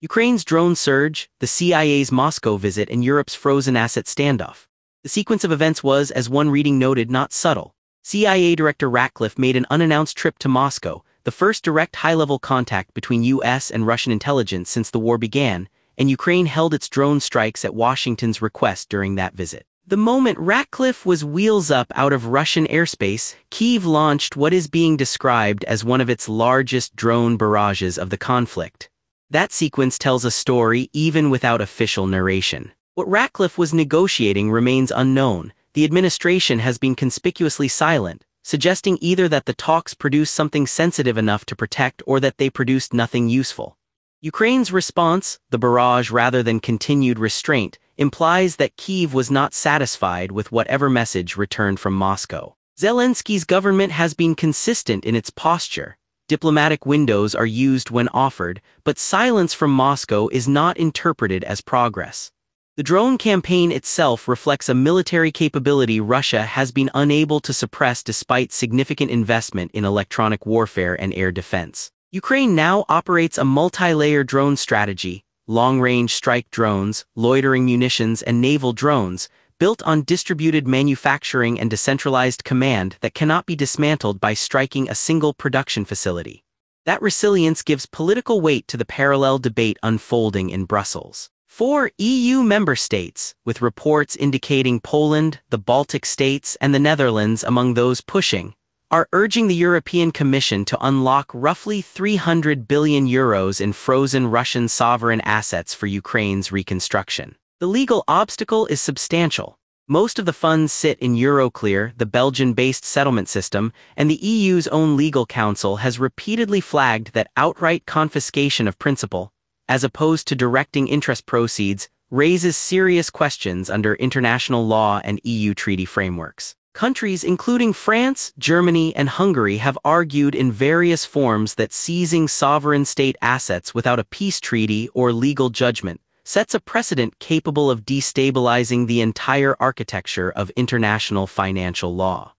Ukraine's drone surge, the CIA's Moscow visit, and Europe's frozen asset standoff. The sequence of events was, as one reading noted, not subtle. CIA Director Ratcliffe made an unannounced trip to Moscow, the first direct high-level contact between U.S. and Russian intelligence since the war began, and Ukraine held its drone strikes at Washington's request during that visit. The moment Ratcliffe was wheels up out of Russian airspace, Kyiv launched what is being described as one of its largest drone barrages of the conflict. That sequence tells a story even without official narration. What Ratcliffe was negotiating remains unknown. The administration has been conspicuously silent, suggesting either that the talks produced something sensitive enough to protect or that they produced nothing useful. Ukraine's response, the barrage rather than continued restraint, implies that Kyiv was not satisfied with whatever message returned from Moscow. Zelensky's government has been consistent in its posture. Diplomatic windows are used when offered, but silence from Moscow is not interpreted as progress. The drone campaign itself reflects a military capability Russia has been unable to suppress despite significant investment in electronic warfare and air defense. Ukraine now operates a multi-layer drone strategy: long-range strike drones, loitering munitions, and naval drones, built on distributed manufacturing and decentralized command that cannot be dismantled by striking a single production facility. That resilience gives political weight to the parallel debate unfolding in Brussels. 4 EU member states, with reports indicating Poland, the Baltic states, and the Netherlands among those pushing, are urging the European Commission to unlock roughly €300 billion in frozen Russian sovereign assets for Ukraine's reconstruction. The legal obstacle is substantial. Most of the funds sit in Euroclear, the Belgian-based settlement system, and the EU's own legal counsel has repeatedly flagged that outright confiscation of principal, as opposed to directing interest proceeds, raises serious questions under international law and EU treaty frameworks. Countries including France, Germany, and Hungary have argued in various forms that seizing sovereign state assets without a peace treaty or legal judgment sets a precedent capable of destabilizing the entire architecture of international financial law.